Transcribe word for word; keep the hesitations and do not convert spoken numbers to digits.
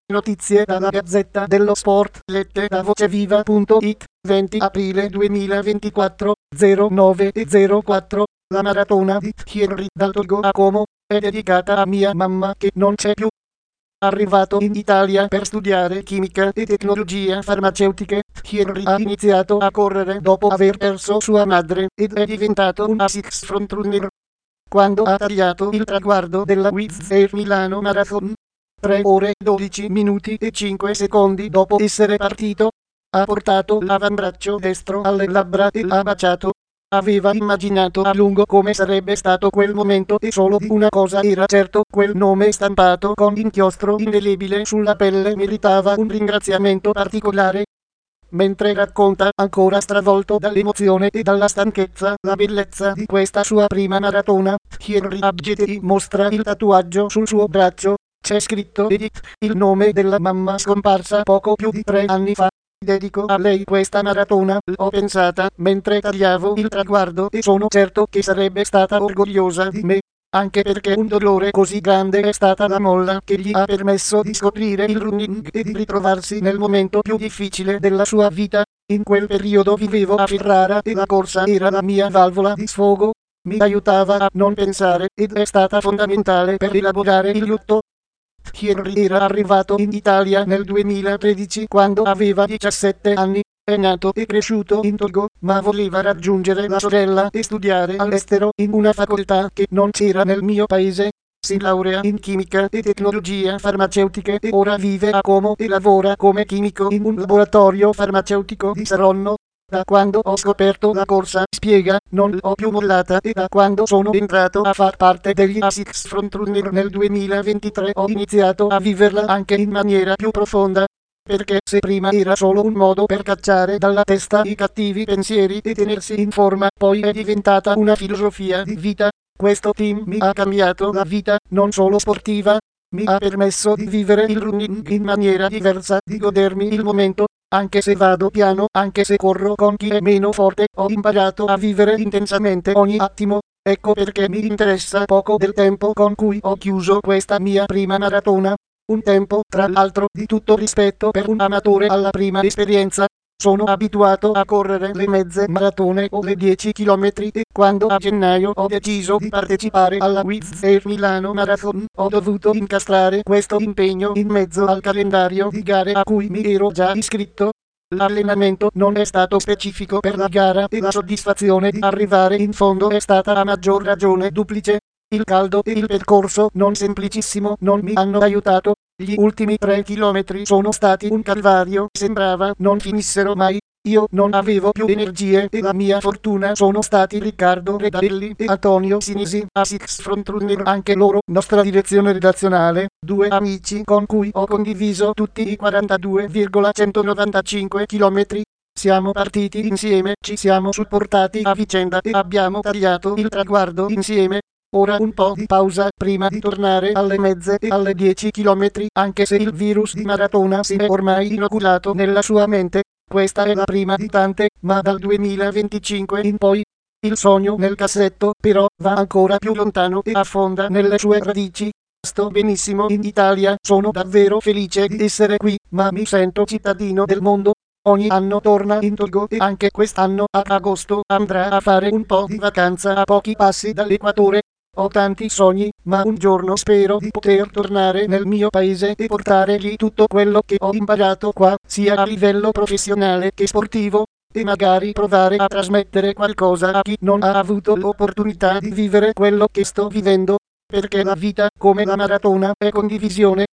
Notizie dalla Gazzetta dello Sport, lette da voceviva punto it, venti aprile duemilaventiquattro, zero nove e zero quattro. La maratona di Thierry dal Togo a Como è dedicata a mia mamma che non c'è più. Arrivato in Italia per studiare chimica e tecnologia farmaceutiche, Thierry ha iniziato a correre dopo aver perso sua madre ed è diventato un ASICS frontrunner. Quando ha tagliato il traguardo della Wizz Air Milano Marathon, tre ore dodici minuti e cinque secondi dopo essere partito, ha portato l'avambraccio destro alle labbra e l'ha baciato. Aveva immaginato a lungo come sarebbe stato quel momento e solo di una cosa era certo: quel nome stampato con inchiostro indelebile sulla pelle meritava un ringraziamento particolare. Mentre racconta, ancora stravolto dall'emozione e dalla stanchezza, la bellezza di questa sua prima maratona, Thierry Abgeti mostra il tatuaggio sul suo braccio. C'è scritto Edith, il nome della mamma scomparsa poco più di tre anni fa. Dedico a lei questa maratona, l'ho pensata mentre tagliavo il traguardo e sono certo che sarebbe stata orgogliosa di me, anche perché un dolore così grande è stata la molla che gli ha permesso di scoprire il running e di ritrovarsi nel momento più difficile della sua vita. In quel periodo vivevo a Ferrara e la corsa era la mia valvola di sfogo, mi aiutava a non pensare ed è stata fondamentale per elaborare il lutto. Thierry era arrivato in Italia nel duemilatredici quando aveva diciassette anni, è nato e cresciuto in Togo, ma voleva raggiungere la sorella e studiare all'estero in una facoltà che non c'era nel mio paese. Si laurea in chimica e tecnologia farmaceutiche e ora vive a Como e lavora come chimico in un laboratorio farmaceutico di Saronno. Da quando ho scoperto la corsa, spiega, non l'ho più mollata e da quando sono entrato a far parte degli ASICS Frontrunner nel duemilaventitré ho iniziato a viverla anche in maniera più profonda. Perché se prima era solo un modo per cacciare dalla testa i cattivi pensieri e tenersi in forma, poi è diventata una filosofia di vita. Questo team mi ha cambiato la vita, non solo sportiva. Mi ha permesso di vivere il running in maniera diversa, di godermi il momento. Anche se vado piano, anche se corro con chi è meno forte, ho imparato a vivere intensamente ogni attimo. Ecco perché mi interessa poco del tempo con cui ho chiuso questa mia prima maratona. Un tempo, tra l'altro, di tutto rispetto per un amatore alla prima esperienza. Sono abituato a correre le mezze maratone o le dieci chilometri e quando a gennaio ho deciso di partecipare alla Wizz Air Milano Marathon ho dovuto incastrare questo impegno in mezzo al calendario di gare a cui mi ero già iscritto. L'allenamento non è stato specifico per la gara e la soddisfazione di arrivare in fondo è stata a maggior ragione duplice. Il caldo e il percorso non semplicissimo non mi hanno aiutato. Gli ultimi tre chilometri sono stati un calvario, sembrava non finissero mai. Io non avevo più energie e la mia fortuna sono stati Riccardo Redarelli e Antonio Sinisi, ASICS Frontrunner anche loro, nostra direzione redazionale, due amici con cui ho condiviso tutti i quarantadue virgola centonovantacinque chilometri. Siamo partiti insieme, ci siamo supportati a vicenda e abbiamo tagliato il traguardo insieme. Ora un po' di pausa prima di tornare alle mezze e alle dieci chilometri, anche se il virus di maratona si è ormai inoculato nella sua mente. Questa è la prima di tante, ma dal duemilaventicinque in poi il sogno nel cassetto però va ancora più lontano e affonda nelle sue radici. Sto benissimo in Italia, sono davvero felice di essere qui, ma mi sento cittadino del mondo. Ogni anno torna in Togo e anche quest'anno a agosto andrà a fare un po' di vacanza a pochi passi dall'equatore. Ho tanti sogni, ma un giorno spero di poter tornare nel mio paese e portare lì tutto quello che ho imparato qua, sia a livello professionale che sportivo, e magari provare a trasmettere qualcosa a chi non ha avuto l'opportunità di vivere quello che sto vivendo, perché la vita, come la maratona, è condivisione.